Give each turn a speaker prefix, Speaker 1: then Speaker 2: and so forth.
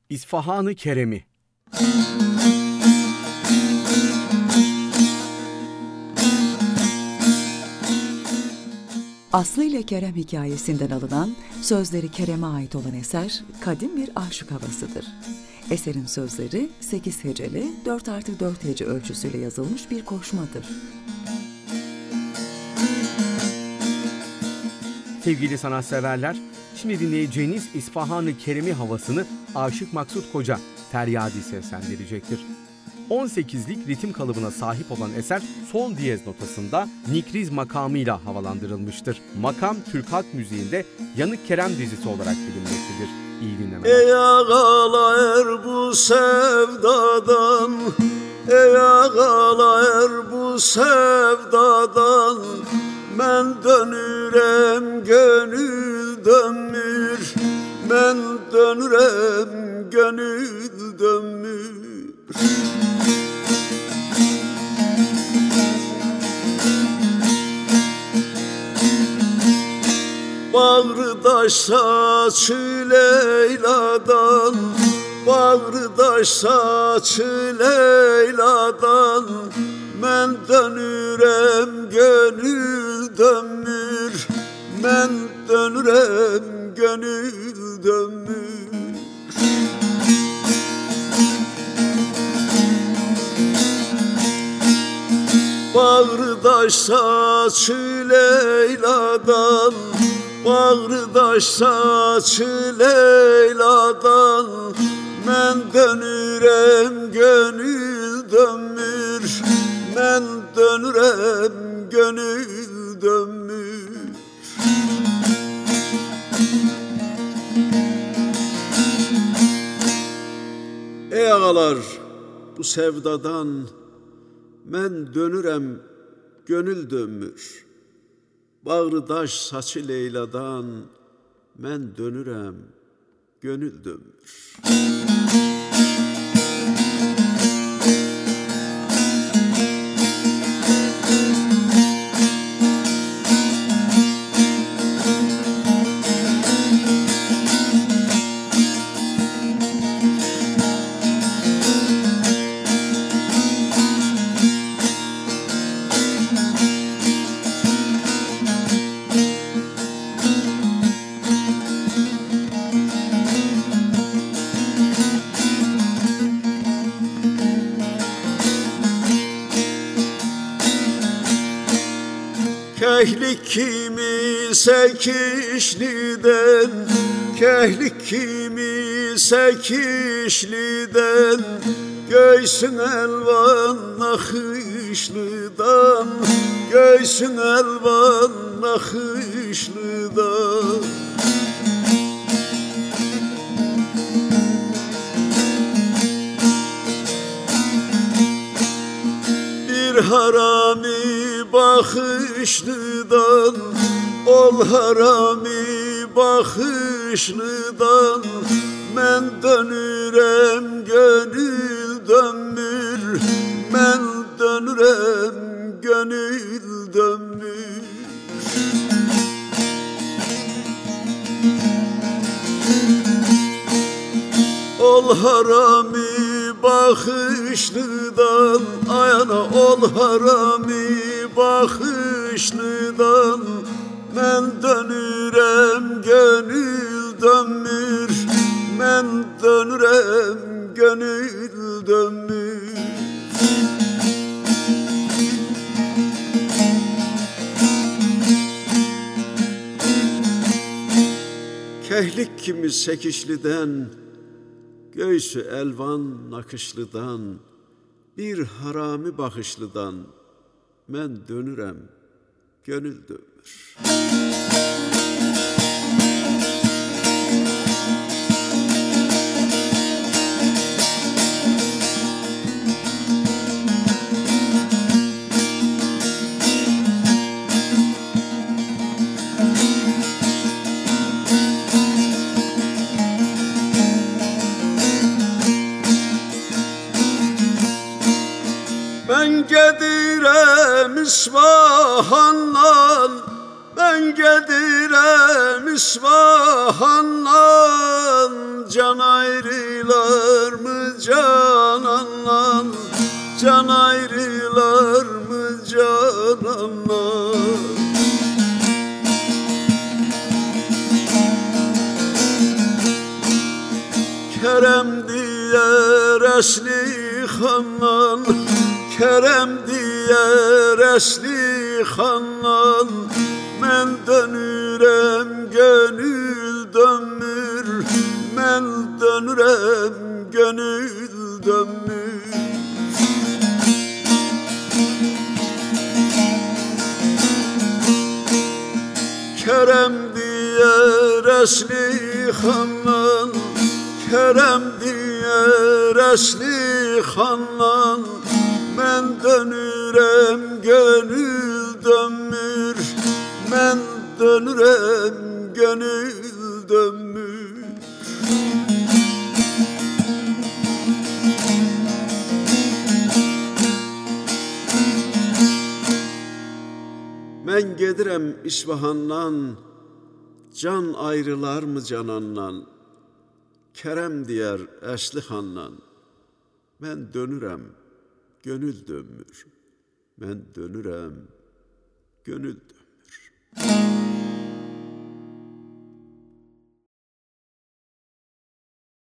Speaker 1: İsfahan-ı Kerem'i.
Speaker 2: Aslı ile Kerem hikayesinden alınan, sözleri Kerem'e ait olan eser, kadim bir aşık havasıdır. Eserin sözleri 8 heceli, 4+4 hece ölçüsüyle yazılmış bir koşmadır.
Speaker 1: Sevgili sanatseverler, şimdi dinleyeceğiniz İsfahan-ı Kerem'i havasını Aşık Maksut Koca feryadi seslendirecektir. 18'lik ritim kalıbına sahip olan eser sol diyez notasında nikriz makamıyla havalandırılmıştır. Makam Türk halk müziğinde Yanık Kerem dizisi olarak bilinmektedir. İyi dinlemeler.
Speaker 3: Ey ağalar bu sevdadan, ey ağalar bu sevdadan, men dönürem gönül dönmür, men dönürem gönül dönmür. Bağrıdaş saçı Leyla'dan, bağrıdaş saçı Leyla'dan, men dönürem gönül dönmür, men dönürem gönül dönmür. Bağrıdaş saçı Leyla'dan, bağrıdaş saçı Leyla'dan, men dönürem gönül dönmür, men dönürem gönül dönmür. Ey ağalar bu sevdadan, men dönürem gönül dönmür. Bağrıdaş saçı Leyla'dan, men dönürem gönül dönmür. Kehlik kimse Kişli'den, kehlik kimse Kişli'den, göğsün elvan nakışlıdan, göğsün elvan nakışlıdan. Bir harami bakışlıdan, ol harami bakışlıdan, men dönürem gönül dönmür, men dönürem gönül dönmür. Ol harami bakışlıdan, ayana ol harami bakışlıdan, men dönürem gönül dönmür, men dönürem gönül dönmür. Kehlik kimi Sekişli'den, göğsü elvan nakışlıdan, bir harami bakışlıdan, men dönürem gönül dönmür. Ben gedirem İsfahan'dan, Ben gedirem İsfahan'dan, can ayrılar mı canandan, can ayrılar mı canandan. Kerem diyer esli handan, Kerem diyer esli handan, men dönürem gönül dönmür, men dönürem gönül dönmür. Kerem diyer esli handan, Kerem diyer esli handan, men dönürem gönül dönmür, men dönürem gönül dönmür. Men gedirem İsfahan'dan, can ayrılar mı canandan, Kerem diyer esli handan, men dönürem gönül dönmür, men dönürem gönül dönmür.